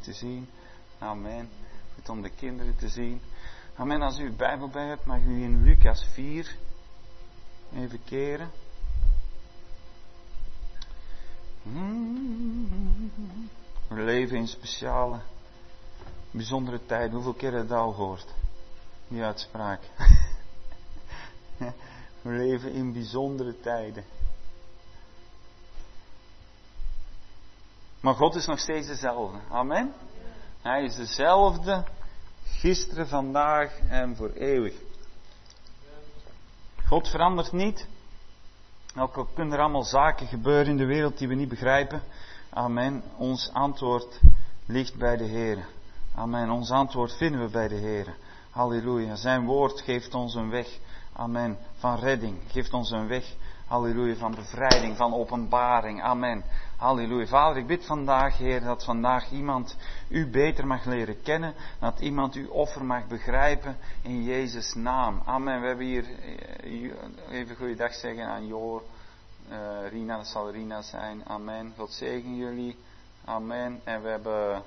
te zien. Amen. Goed om de kinderen te zien. Amen. Als u uw Bijbel bij hebt, mag u in Lucas 4 even keren. We leven in speciale, bijzondere tijden. Hoeveel keer heb je dat al gehoord? Die uitspraak. We leven in bijzondere tijden. Maar God is nog steeds dezelfde. Amen. Hij is dezelfde. Gisteren, vandaag en voor eeuwig. God verandert niet. Ook al kunnen er allemaal zaken gebeuren in de wereld die we niet begrijpen. Amen. Ons antwoord ligt bij de Heer. Amen. Ons antwoord vinden we bij de Heer. Halleluja. Zijn woord geeft ons een weg. Amen. Van redding. Geeft ons een weg. Halleluja. Van bevrijding. Van openbaring. Amen. Halleluja. Vader, ik bid vandaag, Heer, dat vandaag iemand u beter mag leren kennen. Dat iemand uw offer mag begrijpen in Jezus' naam. Amen. We hebben hier even goeiedag zeggen aan Joor. Rina, dat zal Rina zijn. Amen. God zegen jullie. Amen. En we hebben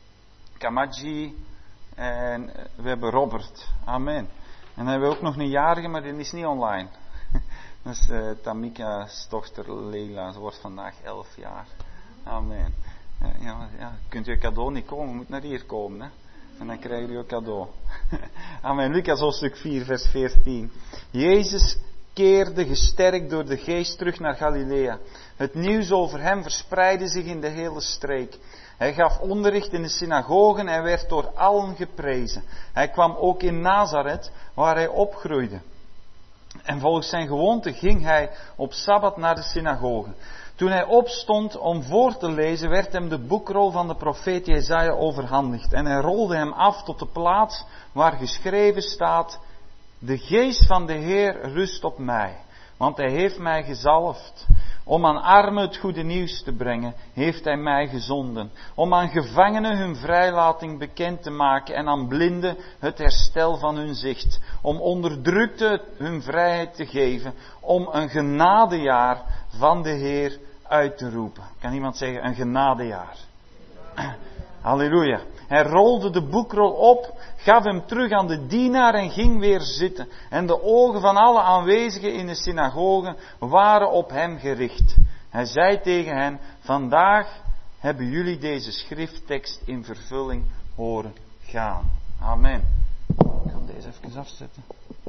Kamaji. En we hebben Robert. Amen. En dan hebben we ook nog een jarige, maar die is niet online. Dat is Tamika's dochter Leila. Ze wordt vandaag 11 jaar. Amen. Kunt u een cadeau niet komen, u moet naar hier komen. Hè? En dan krijgt u een cadeau. Amen. Lucas hoofdstuk 4 vers 14. Jezus keerde gesterkt door de geest terug naar Galilea. Het nieuws over hem verspreidde zich in de hele streek. Hij gaf onderricht in de synagogen en werd door allen geprezen. Hij kwam ook in Nazareth, waar hij opgroeide. En volgens zijn gewoonte ging hij op Sabbat naar de synagoge. Toen hij opstond om voor te lezen, werd hem de boekrol van de profeet Jesaja overhandigd. En hij rolde hem af tot de plaats waar geschreven staat: de geest van de Heer rust op mij, want hij heeft mij gezalfd. Om aan armen het goede nieuws te brengen, heeft hij mij gezonden. Om aan gevangenen hun vrijlating bekend te maken en aan blinden het herstel van hun zicht. Om onderdrukten hun vrijheid te geven. Om een genadejaar van de Heer uit te roepen. Kan iemand zeggen, een genadejaar? Halleluja. Hij rolde de boekrol op, gaf hem terug aan de dienaar en ging weer zitten. En de ogen van alle aanwezigen in de synagoge waren op hem gericht. Hij zei tegen hen: vandaag hebben jullie deze schrifttekst in vervulling horen gaan. Amen. Ik ga deze even afzetten.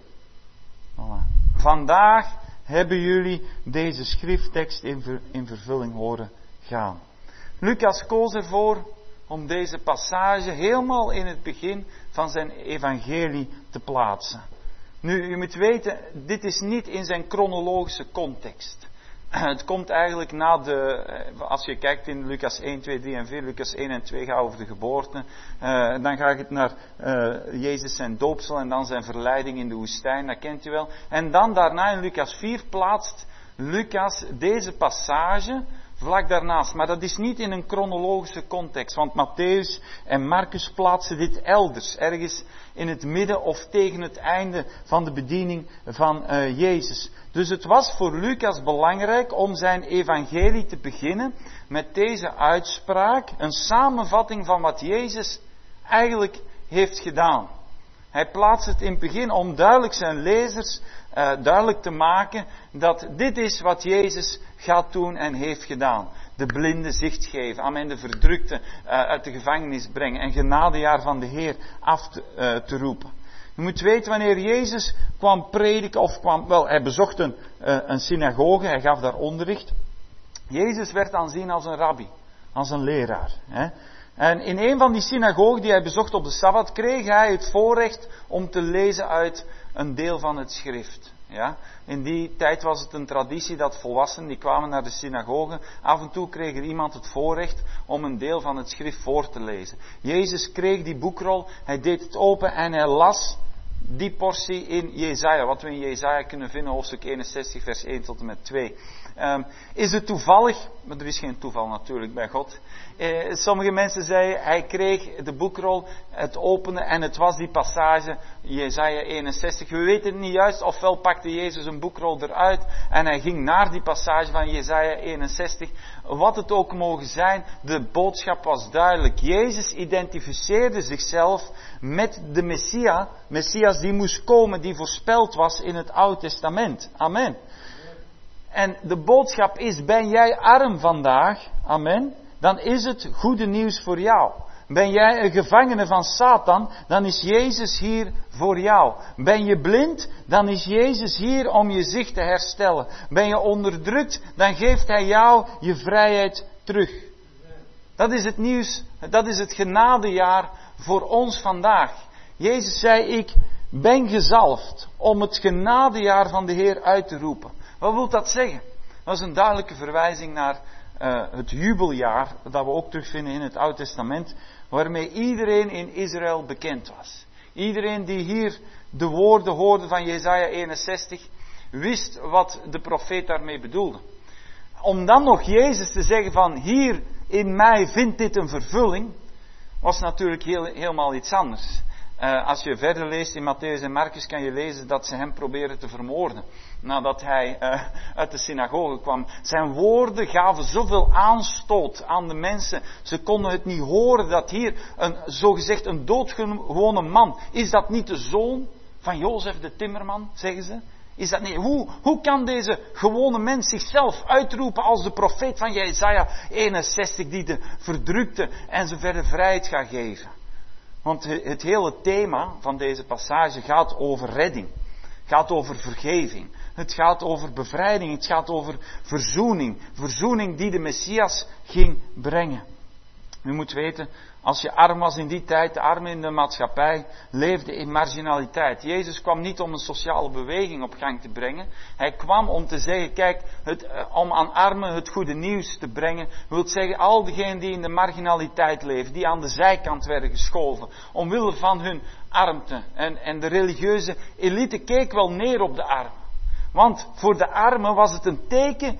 Voilà. Vandaag hebben jullie deze schrifttekst in vervulling horen gaan. Lucas koos ervoor om deze passage helemaal in het begin van zijn evangelie te plaatsen. Nu, u moet weten, dit is niet in zijn chronologische context. Het komt eigenlijk na als je kijkt in Lucas 1, 2, 3 en 4, Lucas 1 en 2 gaat over de geboorte. Dan gaat het naar Jezus zijn doopsel en dan zijn verleiding in de woestijn, dat kent u wel. En dan daarna in Lucas 4 plaatst Lucas deze passage vlak daarnaast. Maar dat is niet in een chronologische context, want Mattheüs en Marcus plaatsen dit elders, ergens in het midden of tegen het einde van de bediening van Jezus. Dus het was voor Lucas belangrijk om zijn evangelie te beginnen met deze uitspraak, een samenvatting van wat Jezus eigenlijk heeft gedaan. Hij plaatst het in het begin om duidelijk zijn lezers duidelijk te maken dat dit is wat Jezus gaat doen en heeft gedaan. De blinde zicht geven, amen, de verdrukte uit de gevangenis brengen en genadejaar van de Heer af te roepen. Je moet weten, wanneer Jezus kwam prediken hij bezocht een synagoge, hij gaf daar onderricht. Jezus werd aanzien als een rabbi, als een leraar. Hè? En in een van die synagogen die hij bezocht op de Sabbat, kreeg hij het voorrecht om te lezen uit een deel van het schrift. Ja? In die tijd was het een traditie dat volwassenen die kwamen naar de synagoge, af en toe kreeg er iemand het voorrecht om een deel van het schrift voor te lezen. Jezus kreeg die boekrol, hij deed het open en hij las die portie in Jesaja, wat we in Jesaja kunnen vinden, hoofdstuk 61, vers 1 tot en met 2. Is het toevallig? Maar er is geen toeval natuurlijk bij God. Sommige mensen zeiden, hij kreeg de boekrol, het openen en het was die passage Jesaja 61. We weten het niet juist, ofwel pakte Jezus een boekrol eruit en hij ging naar die passage van Jesaja 61. Wat het ook mogen zijn, de boodschap was duidelijk. Jezus identificeerde zichzelf met de Messias die moest komen, die voorspeld was in het Oude Testament. Amen. En de boodschap is, ben jij arm vandaag? Amen. Dan is het goede nieuws voor jou. Ben jij een gevangene van Satan, dan is Jezus hier voor jou. Ben je blind, dan is Jezus hier om je zicht te herstellen. Ben je onderdrukt, dan geeft Hij jou je vrijheid terug. Dat is het nieuws, dat is het genadejaar voor ons vandaag. Jezus zei, ik ben gezalfd om het genadejaar van de Heer uit te roepen. Wat wil dat zeggen? Dat is een duidelijke verwijzing naar het jubeljaar, dat we ook terugvinden in het Oude Testament, waarmee iedereen in Israël bekend was. Iedereen die hier de woorden hoorde van Jesaja 61, wist wat de profeet daarmee bedoelde. Om dan nog Jezus te zeggen van, hier in mij vindt dit een vervulling, was natuurlijk helemaal iets anders. Als je verder leest in Mattheüs en Marcus, kan je lezen dat ze hem proberen te vermoorden. Nadat hij uit de synagoge kwam. Zijn woorden gaven zoveel aanstoot aan de mensen. Ze konden het niet horen dat hier zogezegd een doodgewone man. Is dat niet de zoon van Jozef de timmerman, zeggen ze? Is dat niet? Hoe kan deze gewone mens zichzelf uitroepen als de profeet van Jesaja 61 die de verdrukte en ze verder vrijheid gaat geven? Want het hele thema van deze passage gaat over redding. Het gaat over vergeving. Het gaat over bevrijding. Het gaat over verzoening. Verzoening die de Messias ging brengen. U moet weten, als je arm was in die tijd, de armen in de maatschappij leefden in marginaliteit. Jezus kwam niet om een sociale beweging op gang te brengen. Hij kwam om te zeggen, kijk, om aan armen het goede nieuws te brengen. Wil zeggen, al diegenen die in de marginaliteit leven, die aan de zijkant werden geschoven, omwille van hun armte. En de religieuze elite keek wel neer op de armen. Want voor de armen was het een teken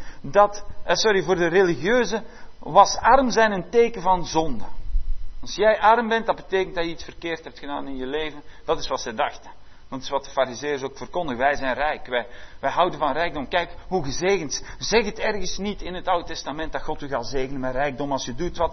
voor de religieuze was arm zijn een teken van zonde. Als jij arm bent, dat betekent dat je iets verkeerd hebt gedaan in je leven. Dat is wat ze dachten. Dat is wat de farizeeërs ook verkondigen. Wij zijn rijk. Wij houden van rijkdom. Kijk hoe gezegend. Zeg het ergens niet in het Oude Testament dat God u gaat zegenen met rijkdom als je doet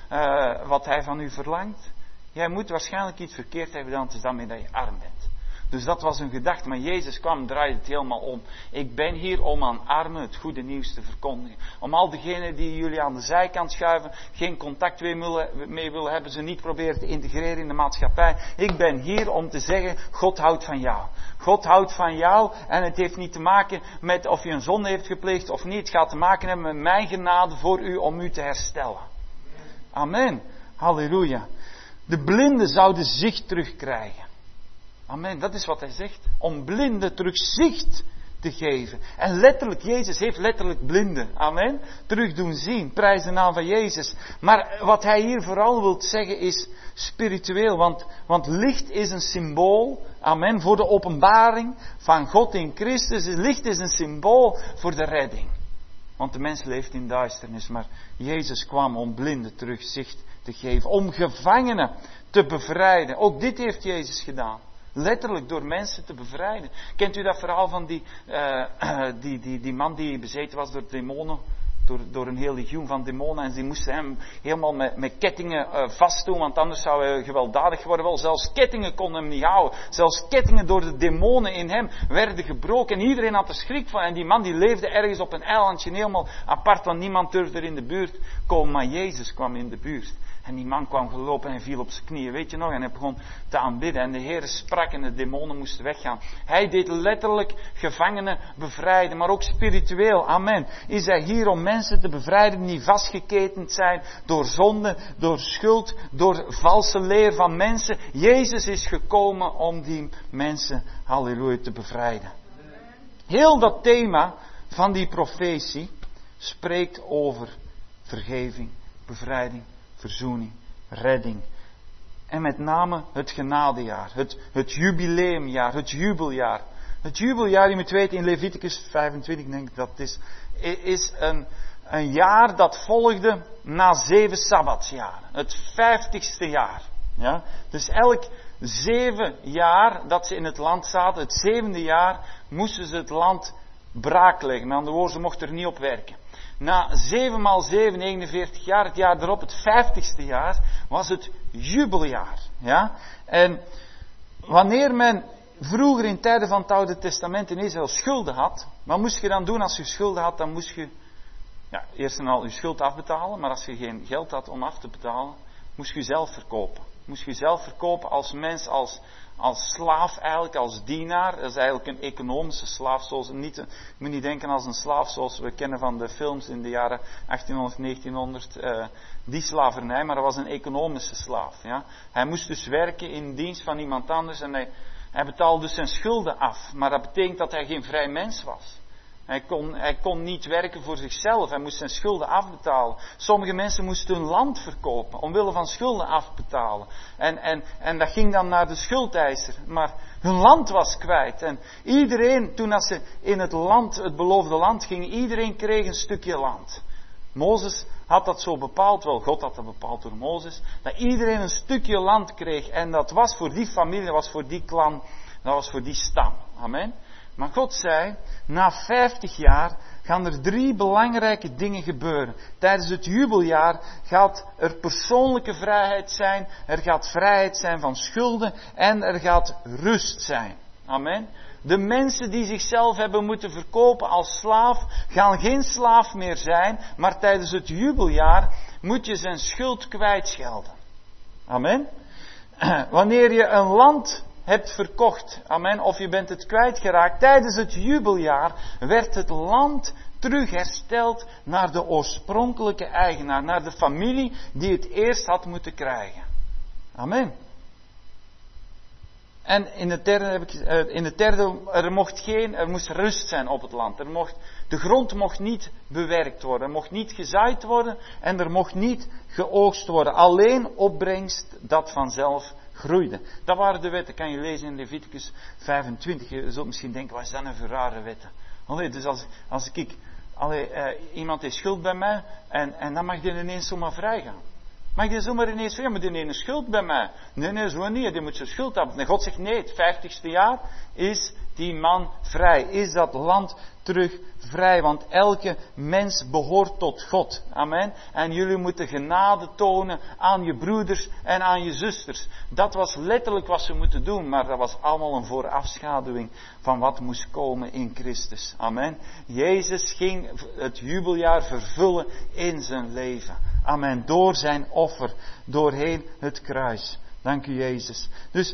wat Hij van u verlangt. Jij moet waarschijnlijk iets verkeerd hebben gedaan. Het is daarmee dat je arm bent. Dus dat was een gedachte, maar Jezus kwam, draaide het helemaal om. Ik ben hier om aan armen het goede nieuws te verkondigen. Om al diegenen die jullie aan de zijkant schuiven, geen contact mee willen hebben, ze niet proberen te integreren in de maatschappij. Ik ben hier om te zeggen, God houdt van jou. God houdt van jou en het heeft niet te maken met of je een zonde heeft gepleegd of niet. Het gaat te maken hebben met mijn genade voor u om u te herstellen. Amen. Halleluja. De blinden zouden zicht terugkrijgen. Amen, dat is wat hij zegt. Om blinden terug zicht te geven. En letterlijk, Jezus heeft letterlijk blinden. Amen. Terug doen zien. Prijs de naam van Jezus. Maar wat hij hier vooral wil zeggen is spiritueel. Want licht is een symbool. Amen. Voor de openbaring van God in Christus. Licht is een symbool voor de redding. Want de mens leeft in duisternis. Maar Jezus kwam om blinden terug zicht te geven. Om gevangenen te bevrijden. Ook dit heeft Jezus gedaan. Letterlijk door mensen te bevrijden. Kent u dat verhaal van die man die bezeten was door demonen? Door een heel legioen van demonen. En die moesten hem helemaal met kettingen vastdoen. Want anders zou hij gewelddadig worden. Wel, zelfs kettingen konden hem niet houden. Zelfs kettingen door de demonen in hem werden gebroken. En iedereen had er schrik van. En die man die leefde ergens op een eilandje helemaal apart. Want niemand durfde er in de buurt komen. Maar Jezus kwam in de buurt. En die man kwam gelopen en viel op zijn knieën, weet je nog? En hij begon te aanbidden. En de Heer sprak en de demonen moesten weggaan. Hij deed letterlijk gevangenen bevrijden, maar ook spiritueel. Amen. Is hij hier om mensen te bevrijden die vastgeketend zijn door zonde, door schuld, door valse leer van mensen. Jezus is gekomen om die mensen, halleluja, te bevrijden. Heel dat thema van die profetie spreekt over vergeving, bevrijding, verzoening, redding. En met name het genadejaar, het jubileumjaar, het jubeljaar. Het jubeljaar, je moet weten, in Leviticus 25, denk ik dat het is een jaar dat volgde na 7 sabbatsjaren. Het 50ste jaar. Ja? Dus elk 7 jaar dat ze in het land zaten, het 7e jaar, moesten ze het land braakleggen. Met andere woorden, ze mochten er niet op werken. Na 7 maal 7, 41 jaar, het jaar erop, het 50ste jaar, was het jubeljaar. Ja? En wanneer men vroeger in tijden van het Oude Testament in Israël schulden had, wat moest je dan doen als je schulden had? Dan moest je eerst en al je schuld afbetalen, maar als je geen geld had om af te betalen, moest je jezelf verkopen. Moest je jezelf verkopen als mens, als slaaf eigenlijk, als dienaar. Dat is eigenlijk een economische slaaf. Zoals je moet niet denken als een slaaf zoals we kennen van de films in de jaren 1800, 1900. Die slavernij, maar dat was een economische slaaf. Ja. Hij moest dus werken in dienst van iemand anders en hij betaalde dus zijn schulden af. Maar dat betekent dat hij geen vrij mens was. Hij kon niet werken voor zichzelf. Hij moest zijn schulden afbetalen. Sommige mensen moesten hun land verkopen. Omwille van schulden afbetalen. En dat ging dan naar de schuldeiser. Maar hun land was kwijt. En iedereen, toen als ze in het beloofde land gingen, iedereen kreeg een stukje land. Mozes had dat zo bepaald, wel God had dat bepaald door Mozes, dat iedereen een stukje land kreeg. En dat was voor die familie, dat was voor die clan, dat was voor die stam. Amen. Maar God zei, na 50 jaar gaan er 3 belangrijke dingen gebeuren. Tijdens het jubeljaar gaat er persoonlijke vrijheid zijn, er gaat vrijheid zijn van schulden en er gaat rust zijn. Amen. De mensen die zichzelf hebben moeten verkopen als slaaf, gaan geen slaaf meer zijn, maar tijdens het jubeljaar moet je zijn schuld kwijtschelden. Amen. Wanneer je een land hebt verkocht, amen, of je bent het kwijtgeraakt, tijdens het jubeljaar werd het land terug hersteld naar de oorspronkelijke eigenaar, naar de familie die het eerst had moeten krijgen. Amen. En in het derde, er moest rust zijn op het land. De grond mocht niet bewerkt worden, er mocht niet gezaaid worden en er mocht niet geoogst worden. Alleen opbrengst dat vanzelf groeide. Dat waren de wetten, kan je lezen in Leviticus 25. Je zult misschien denken, wat is dat nou voor rare wetten? Dus als iemand heeft schuld bij mij en dan mag die ineens zomaar vrij gaan. Mag je zomaar ineens vrij, maar die heeft een schuld bij mij. Nee, zo niet, die moet zijn schuld hebben. En God zegt nee, het 50ste jaar is die man vrij. Is dat land terug vrij, want elke mens behoort tot God. Amen. En jullie moeten genade tonen aan je broeders en aan je zusters. Dat was letterlijk wat ze moeten doen, maar dat was allemaal een voorafschaduwing van wat moest komen in Christus. Amen. Jezus ging het jubeljaar vervullen in zijn leven. Amen. Door zijn offer, doorheen het kruis. Dank u Jezus. Dus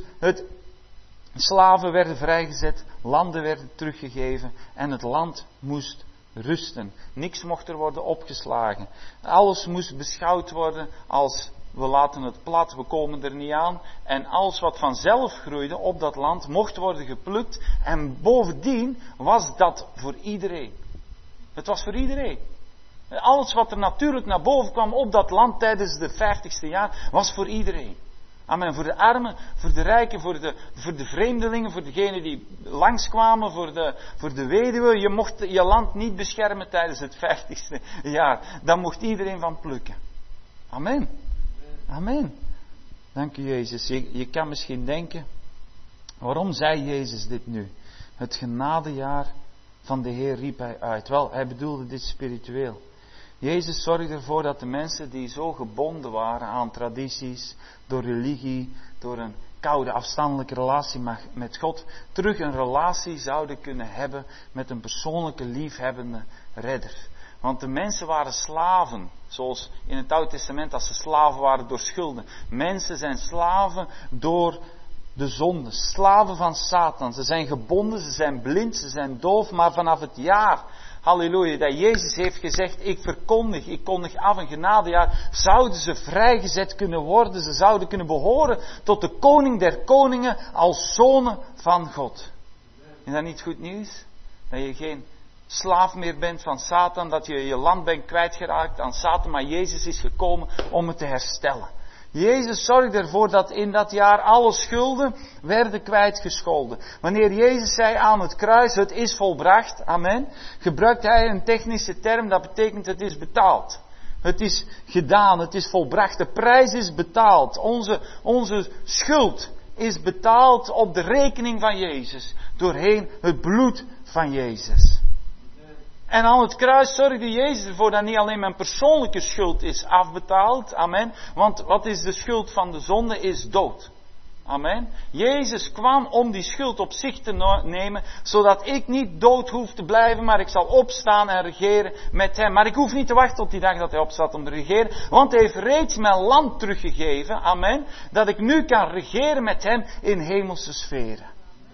slaven werden vrijgezet, landen werden teruggegeven en het land moest rusten. Niks mocht er worden opgeslagen. Alles moest beschouwd worden als we laten het plat, we komen er niet aan. En alles wat vanzelf groeide op dat land mocht worden geplukt. En bovendien was dat voor iedereen. Het was voor iedereen. Alles wat er natuurlijk naar boven kwam op dat land tijdens de 50ste jaar was voor iedereen. Amen. Voor de armen, voor de rijken, voor de vreemdelingen, voor degenen die langskwamen, voor de weduwe. Je mocht je land niet beschermen tijdens het 50ste jaar. Daar mocht iedereen van plukken. Amen. Amen. Dank u Jezus. Je kan misschien denken, waarom zei Jezus dit nu? Het genadejaar van de Heer riep hij uit. Wel, hij bedoelde dit spiritueel. Jezus zorgde ervoor dat de mensen die zo gebonden waren aan tradities, door religie, door een koude afstandelijke relatie met God, terug een relatie zouden kunnen hebben met een persoonlijke liefhebbende redder. Want de mensen waren slaven, zoals in het Oude Testament als ze slaven waren door schulden. Mensen zijn slaven door de zonde, slaven van Satan. Ze zijn gebonden, ze zijn blind, ze zijn doof, maar vanaf het jaar, halleluja, dat Jezus heeft gezegd, ik kondig af een genadejaar, zouden ze vrijgezet kunnen worden, ze zouden kunnen behoren tot de koning der koningen als zonen van God. Is dat niet goed nieuws? Dat je geen slaaf meer bent van Satan, dat je je land bent kwijtgeraakt aan Satan, maar Jezus is gekomen om het te herstellen. Jezus zorgde ervoor dat in dat jaar alle schulden werden kwijtgescholden. Wanneer Jezus zei aan het kruis, het is volbracht, amen, gebruikte hij een technische term, dat betekent het is betaald. Het is gedaan, het is volbracht, de prijs is betaald. Onze schuld is betaald op de rekening van Jezus. Doorheen het bloed van Jezus. En aan het kruis zorgde Jezus ervoor dat niet alleen mijn persoonlijke schuld is afbetaald. Amen. Want wat is de schuld van de zonde? Is dood. Amen. Jezus kwam om die schuld op zich te nemen, zodat ik niet dood hoef te blijven, maar ik zal opstaan en regeren met hem. Maar ik hoef niet te wachten tot die dag dat hij opstaat om te regeren, want hij heeft reeds mijn land teruggegeven. Amen. Dat ik nu kan regeren met hem in hemelse sferen.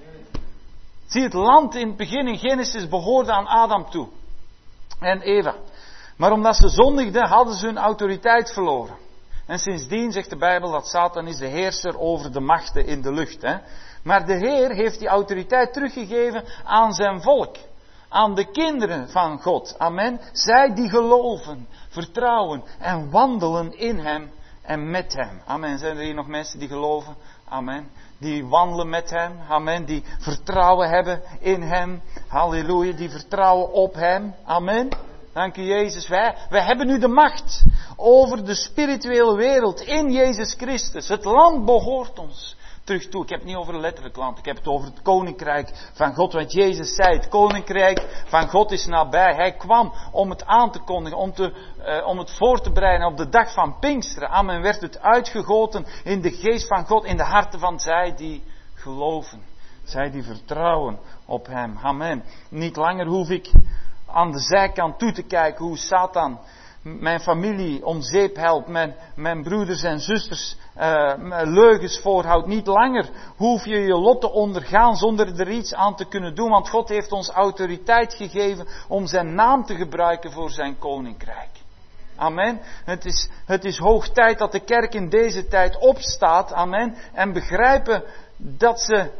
Zie, het land in het begin in Genesis behoorde aan Adam toe. En Eva. Maar omdat ze zondigden, hadden ze hun autoriteit verloren. En sindsdien zegt de Bijbel dat Satan is de heerser over de machten in de lucht. Hè? Maar de Heer heeft die autoriteit teruggegeven aan zijn volk. Aan de kinderen van God. Amen. Zij die geloven, vertrouwen en wandelen in hem en met hem. Amen. Zijn er hier nog mensen die geloven? Amen. Die wandelen met hem. Amen. Die vertrouwen hebben in hem. Halleluja. Die vertrouwen op hem. Amen. Dank u Jezus. Wij hebben nu de macht over de spirituele wereld in Jezus Christus. Het land behoort ons terug toe. Ik heb het niet over een letterlijk land. Ik heb het over het koninkrijk van God. Want Jezus zei, het koninkrijk van God is nabij. Hij kwam om het aan te kondigen, om het voor te bereiden op de dag van Pinksteren. Amen. Werd het uitgegoten in de geest van God, in de harten van zij die geloven. Zij die vertrouwen op hem. Amen. Niet langer hoef ik aan de zijkant toe te kijken hoe Satan mijn familie om zeep helpt, mijn broeders en zusters leugens voorhoudt. Niet langer hoef je je lot te ondergaan zonder er iets aan te kunnen doen, want God heeft ons autoriteit gegeven om zijn naam te gebruiken voor zijn koninkrijk. Amen. Het is hoog tijd dat de kerk in deze tijd opstaat, amen, en begrijpen dat ze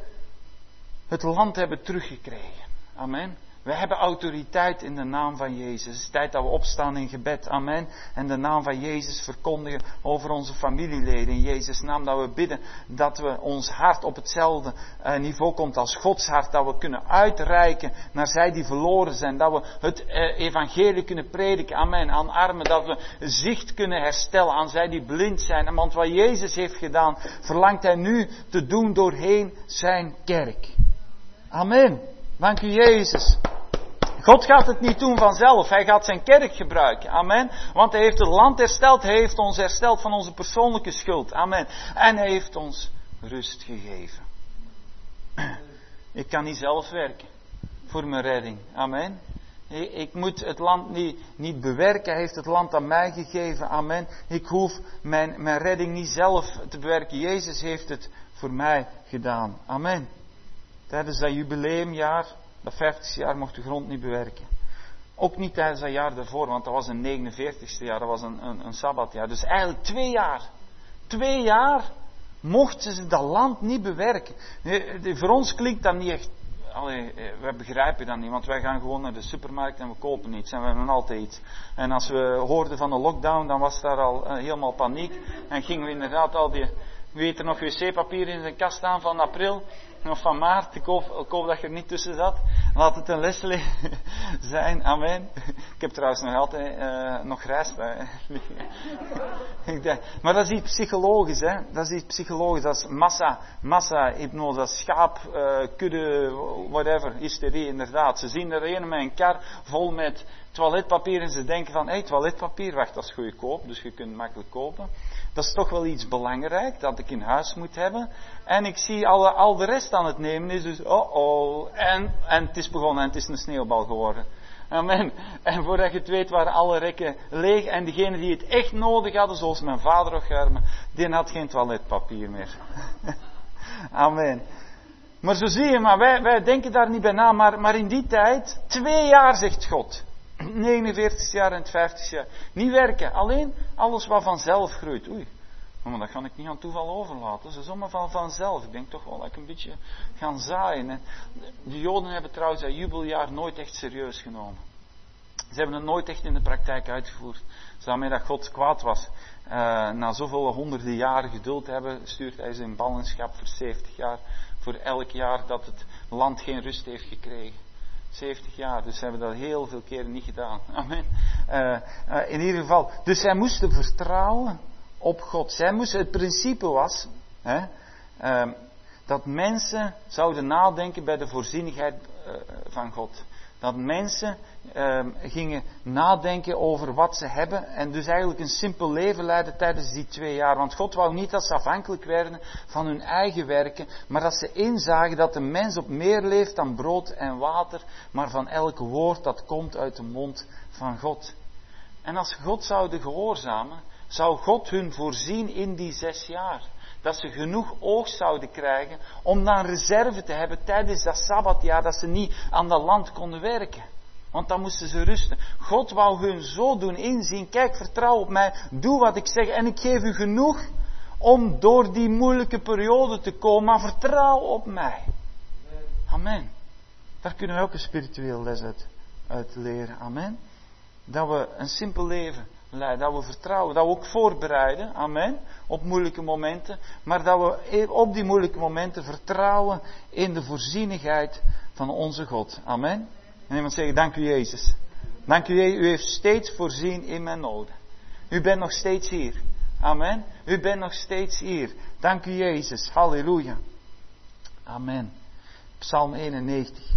het land hebben teruggekregen. Amen. We hebben autoriteit in de naam van Jezus. Het is tijd dat we opstaan in gebed. Amen. En de naam van Jezus verkondigen over onze familieleden. In Jezus' naam dat we bidden dat we ons hart op hetzelfde niveau komt als Gods hart. Dat we kunnen uitreiken naar zij die verloren zijn. Dat we het evangelie kunnen prediken. Amen. Aan armen. Dat we zicht kunnen herstellen aan zij die blind zijn. Want wat Jezus heeft gedaan, verlangt hij nu te doen doorheen zijn kerk. Amen. Dank u Jezus. God gaat het niet doen vanzelf. Hij gaat zijn kerk gebruiken. Amen. Want hij heeft het land hersteld. Hij heeft ons hersteld van onze persoonlijke schuld. Amen. En hij heeft ons rust gegeven. Ik kan niet zelf werken voor mijn redding. Amen. Ik moet het land niet bewerken. Hij heeft het land aan mij gegeven. Amen. Ik hoef mijn redding niet zelf te bewerken. Jezus heeft het voor mij gedaan. Amen. Tijdens dat jubileumjaar, dat 50ste jaar, mocht de grond niet bewerken. Ook niet tijdens dat jaar daarvoor, want dat was een 49ste jaar, dat was een sabbatjaar. Dus eigenlijk 2 jaar. 2 jaar mochten ze dat land niet bewerken. Voor ons klinkt dat niet echt. Wij begrijpen dat niet, want wij gaan gewoon naar de supermarkt en we kopen iets en we hebben altijd iets. En als we hoorden van de lockdown, dan was daar al helemaal paniek. En gingen we inderdaad al die, weet er nog, wc-papier in zijn kast staan van april. Of van maart, ik hoop dat je er niet tussen zat. Laat het een Leslie zijn, amen. Ik heb trouwens nog altijd nog rijst bij. Maar dat is iets psychologisch, hè. Dat is iets psychologisch, dat is massa-hypnose, dat is schaap, kudde, whatever, hysterie, inderdaad. Ze zien er een met een kar vol met toiletpapier en ze denken van, toiletpapier, wacht, dat is goedkoop, dus je kunt het makkelijk kopen. Dat is toch wel iets belangrijk, dat ik in huis moet hebben. En ik zie al de rest aan het nemen is, dus en het is begonnen en het is een sneeuwbal geworden. Amen. En voordat je het weet waren alle rekken leeg en degene die het echt nodig hadden, zoals mijn vader ook, die had geen toiletpapier meer. Amen. Maar zo zie je, maar wij denken daar niet bij na, maar in die tijd, 2 jaar zegt God. 49 jaar en het 50 jaar. Niet werken, alleen alles wat vanzelf groeit. Oei, maar dat kan ik niet aan toeval overlaten. Ze zomaar vanzelf. Ik denk toch wel dat ik een beetje gaan zaaien. De Joden hebben trouwens dat jubeljaar nooit echt serieus genomen. Ze hebben het nooit echt in de praktijk uitgevoerd. Daarmee dat God kwaad was. Na zoveel honderden jaren geduld hebben, stuurt hij ze in ballingschap voor 70 jaar. Voor elk jaar dat het land geen rust heeft gekregen. 70 jaar, dus ze hebben dat heel veel keren niet gedaan. Amen. In ieder geval, dus zij moesten vertrouwen op God. Het principe was, dat mensen zouden nadenken bij de voorzienigheid van God. Dat mensen gingen nadenken over wat ze hebben en dus eigenlijk een simpel leven leiden tijdens die 2 jaar. Want God wou niet dat ze afhankelijk werden van hun eigen werken, maar dat ze inzagen dat de mens op meer leeft dan brood en water, maar van elk woord dat komt uit de mond van God. En als God zouden gehoorzamen, zou God hun voorzien in die 6 jaar. Dat ze genoeg oogst zouden krijgen om dan reserve te hebben tijdens dat Sabbatjaar, dat ze niet aan dat land konden werken. Want dan moesten ze rusten. God wou hun zo doen inzien, kijk, vertrouw op mij, doe wat ik zeg en ik geef u genoeg om door die moeilijke periode te komen, maar vertrouw op mij. Amen. Daar kunnen we ook een spiritueel les uit leren. Amen. Dat we een simpel leven leiden, dat we vertrouwen, dat we ook voorbereiden, amen, op moeilijke momenten, maar dat we op die moeilijke momenten vertrouwen in de voorzienigheid van onze God. Amen. En iemand zeggen, dank u Jezus. Dank u Jezus, u heeft steeds voorzien in mijn noden. U bent nog steeds hier. Amen. U bent nog steeds hier. Dank u Jezus. Halleluja. Amen. Psalm 91.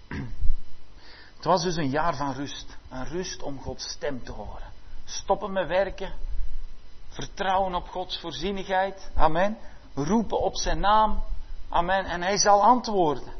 Het was dus een jaar van rust. Een rust om Gods stem te horen. Stoppen met werken. Vertrouwen op Gods voorzienigheid. Amen. Roepen op zijn naam. Amen. En hij zal antwoorden.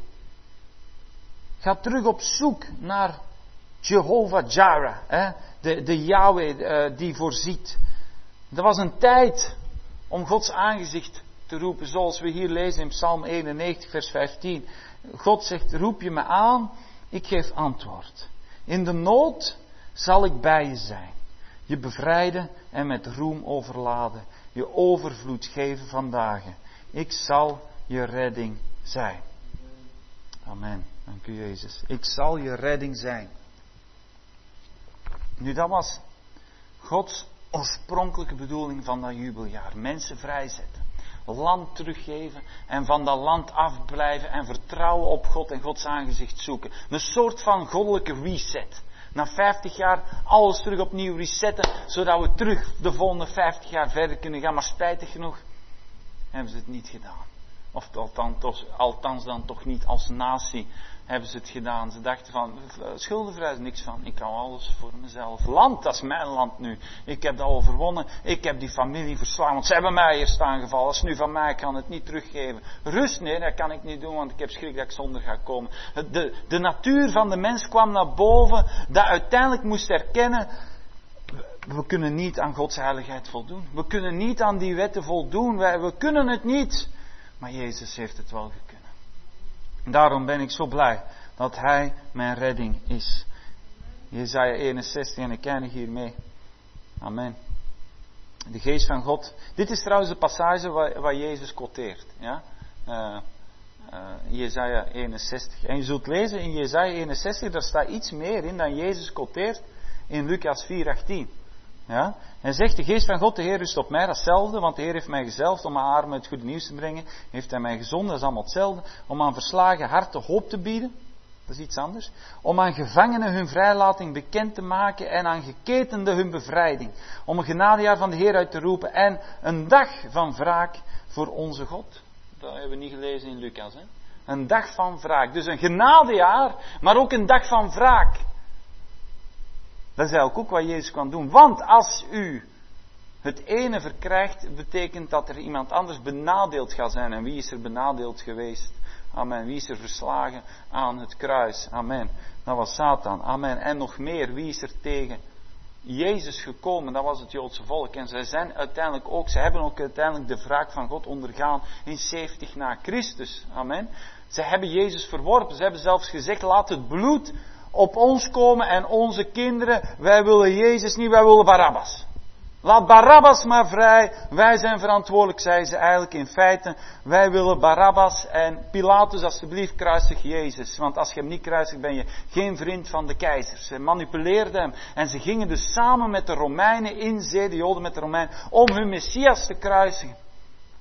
Ga terug op zoek naar Jehovah Jireh. De Yahweh die voorziet. Er was een tijd om Gods aangezicht te roepen. Zoals we hier lezen in Psalm 91 vers 15. God zegt, roep je me aan. Ik geef antwoord. In de nood zal ik bij je zijn. Je bevrijden en met roem overladen. Je overvloed geven vandaag. Ik zal je redding zijn. Amen. Dank u Jezus. Ik zal je redding zijn. Nu dat was Gods oorspronkelijke bedoeling van dat jubeljaar. Mensen vrijzetten. Land teruggeven en van dat land afblijven en vertrouwen op God en Gods aangezicht zoeken. Een soort van goddelijke reset. Na 50 jaar alles terug opnieuw resetten, zodat we terug de volgende 50 jaar verder kunnen gaan. Maar spijtig genoeg hebben ze het niet gedaan. Of althans dan toch niet als natie hebben ze het gedaan. Ze dachten van, schuldenvrij is niks van. Ik hou alles voor mezelf. Land, dat is mijn land nu. Ik heb dat overwonnen. Ik heb die familie verslagen. Want ze hebben mij eerst aangevallen. Dat is nu van mij. Ik kan het niet teruggeven. Rust, nee, dat kan ik niet doen. Want ik heb schrik dat ik zonder ga komen. De natuur van de mens kwam naar boven. Dat uiteindelijk moest erkennen. We kunnen niet aan Gods heiligheid voldoen. We kunnen niet aan die wetten voldoen. We kunnen het niet. Maar Jezus heeft het wel gekund. Daarom ben ik zo blij dat Hij mijn redding is. Jesaja 61 en ik eindig hiermee. Amen. De geest van God. Dit is trouwens de passage waar Jezus quoteert. Ja? Jesaja 61. En je zult lezen in Jesaja 61, daar staat iets meer in dan Jezus quoteert in Lucas 4:18. Ja? Hij zegt, de geest van God, de Heer rust op mij, datzelfde, want de Heer heeft mij gezalfd om aan armen het goede nieuws te brengen. Heeft hij mij gezonden, dat is allemaal hetzelfde. Om aan verslagen harten hoop te bieden, dat is iets anders. Om aan gevangenen hun vrijlating bekend te maken en aan geketenden hun bevrijding. Om een genadejaar van de Heer uit te roepen en een dag van wraak voor onze God. Dat hebben we niet gelezen in Lucas. Hè? Een dag van wraak. Dus een genadejaar, maar ook een dag van wraak. Dat is eigenlijk ook wat Jezus kan doen. Want als u het ene verkrijgt, betekent dat er iemand anders benadeeld gaat zijn. En wie is er benadeeld geweest? Amen. Wie is er verslagen aan het kruis? Amen. Dat was Satan. Amen. En nog meer, wie is er tegen Jezus gekomen? Dat was het Joodse volk. En zij hebben ook uiteindelijk de wraak van God ondergaan in 70 na Christus. Amen. Ze hebben Jezus verworpen. Ze hebben zelfs gezegd, laat het bloed op ons komen en onze kinderen. Wij willen Jezus niet, wij willen Barabbas. Laat Barabbas maar vrij. Wij zijn verantwoordelijk, zeiden ze eigenlijk in feite. Wij willen Barabbas en Pilatus, alsjeblieft kruisig Jezus. Want als je hem niet kruisigt, ben je geen vriend van de keizer. Ze manipuleerden hem. En ze gingen dus samen met de Romeinen in zee, de Joden met de Romeinen, om hun Messias te kruisigen.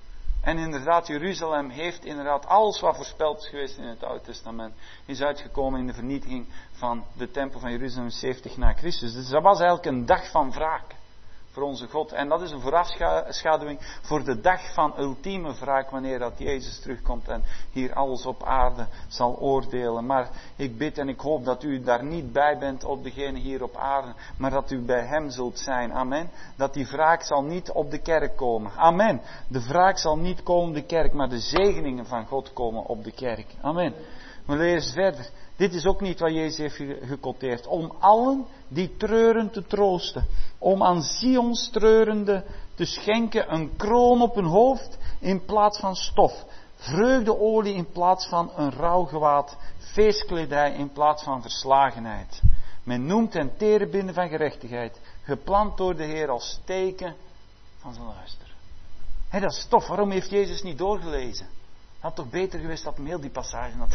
En inderdaad, Jeruzalem heeft inderdaad alles wat voorspeld is geweest in het Oude Testament, is uitgekomen in de vernietiging van de tempel van Jeruzalem 70 na Christus. Dus dat was eigenlijk een dag van wraak voor onze God. En dat is een voorafschaduwing voor de dag van ultieme wraak, wanneer dat Jezus terugkomt en hier alles op aarde zal oordelen. Maar ik bid en ik hoop dat u daar niet bij bent op degene hier op aarde, maar dat u bij hem zult zijn. Amen. Dat die wraak zal niet op de kerk komen. Amen. De wraak zal niet komen op de kerk, maar de zegeningen van God komen op de kerk. Amen. We lezen verder. Dit is ook niet wat Jezus heeft gequoteerd. Om allen die treuren te troosten. Om aan Sions treurende te schenken een kroon op hun hoofd in plaats van stof. Vreugdeolie in plaats van een rouwgewaad. Feestkledij in plaats van verslagenheid. Men noemt hen terebinde van gerechtigheid. Geplant door de Heer als teken van zijn luister. Hé, dat is tof. Waarom heeft Jezus niet doorgelezen? Het had toch beter geweest dat hij heel die passage had.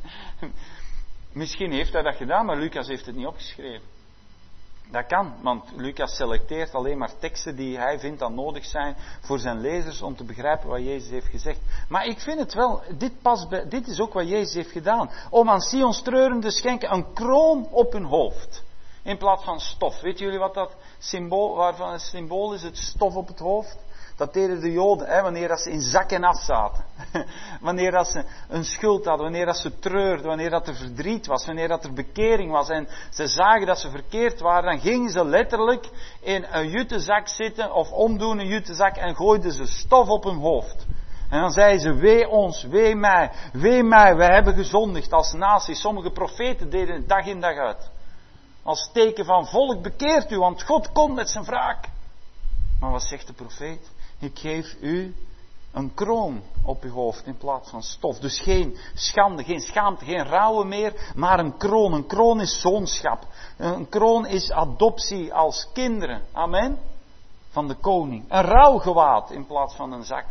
Misschien heeft hij dat gedaan, maar Lucas heeft het niet opgeschreven. Dat kan, want Lucas selecteert alleen maar teksten die hij vindt dat nodig zijn voor zijn lezers om te begrijpen wat Jezus heeft gezegd. Maar ik vind het wel, dit is ook wat Jezus heeft gedaan. Om aan Sions treurende schenken een kroon op hun hoofd. In plaats van stof. Weet jullie wat dat symbool, waarvan het symbool is, het stof op het hoofd? Dat deden de Joden, wanneer dat ze in zak en as zaten. Wanneer dat ze een schuld hadden, wanneer dat ze treurden, wanneer dat er verdriet was, wanneer dat er bekering was en ze zagen dat ze verkeerd waren, dan gingen ze letterlijk in een juttezak zitten of omdoen een juttezak en gooiden ze stof op hun hoofd. En dan zeiden ze, wee ons, wee mij, wij hebben gezondigd als natie. Sommige profeten deden het dag in dag uit. Als teken van volk bekeert u, want God komt met zijn wraak. Maar wat zegt de profeet? Ik geef u een kroon op uw hoofd in plaats van stof. Dus geen schande, geen schaamte, geen rouwen meer, maar een kroon. Een kroon is zoonschap. Een kroon is adoptie als kinderen. Amen. Van de koning. Een rouwgewaad in plaats van een zak.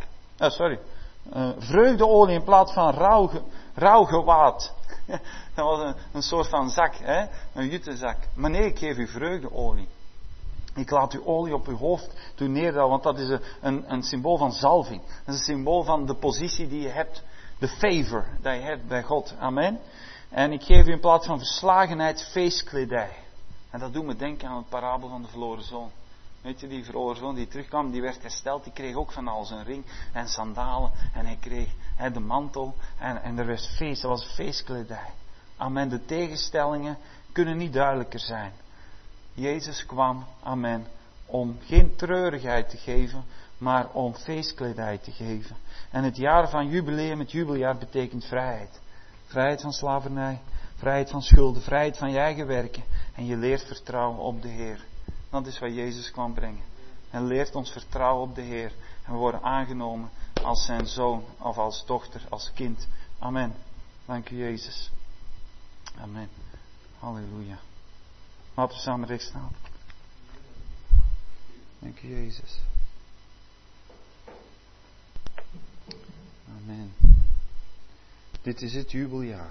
Vreugdeolie in plaats van rouwgewaad. Dat was een soort van zak, hè? Een juttezak. Maar nee, ik geef u vreugdeolie. Ik laat uw olie op uw hoofd doen neerdalen, want dat is een symbool van zalving. Dat is een symbool van de positie die je hebt, de favor die je hebt bij God. Amen. En ik geef u in plaats van verslagenheid feestkledij. En dat doet me denken aan het parabel van de verloren zoon. Weet je, die verloren zoon die terugkwam, die werd hersteld, die kreeg ook van alles een ring en sandalen. En hij kreeg de mantel en er was feest, dat was feestkledij. Amen. De tegenstellingen kunnen niet duidelijker zijn. Jezus kwam, amen, om geen treurigheid te geven, maar om feestkledij te geven. En het jaar van jubileum, het jubeljaar, betekent vrijheid. Vrijheid van slavernij, vrijheid van schulden, vrijheid van je eigen werken. En je leert vertrouwen op de Heer. Dat is wat Jezus kwam brengen. En leert ons vertrouwen op de Heer. En we worden aangenomen als zijn zoon of als dochter, als kind. Amen. Dank u Jezus. Amen. Halleluja. Laten we samen recht staan. Dank u Jezus. Amen. Dit is het jubeljaar.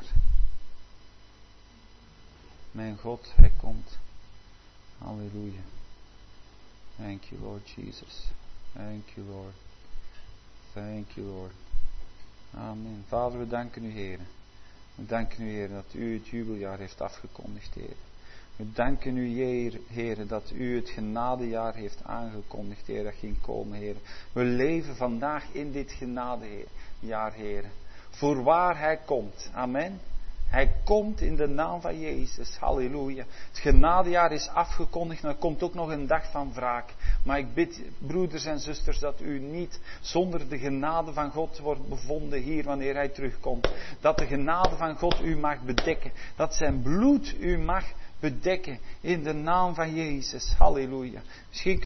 Mijn God, Hij komt. Halleluja. Thank you Lord Jesus. Thank you Lord. Thank you Lord. Amen. Vader, we danken u Heer. We danken u Heer dat u het jubeljaar heeft afgekondigd Heer. We danken u, Heer, dat u het genadejaar heeft aangekondigd, Heer, dat ging komen, Heer. We leven vandaag in dit genadejaar, Heer. Voorwaar Hij komt. Amen. Hij komt in de naam van Jezus. Halleluja. Het genadejaar is afgekondigd en er komt ook nog een dag van wraak. Maar ik bid, broeders en zusters, dat u niet zonder de genade van God wordt bevonden hier wanneer Hij terugkomt. Dat de genade van God u mag bedekken. Dat zijn bloed u mag bedekken in de naam van Jezus. Halleluja. Misschien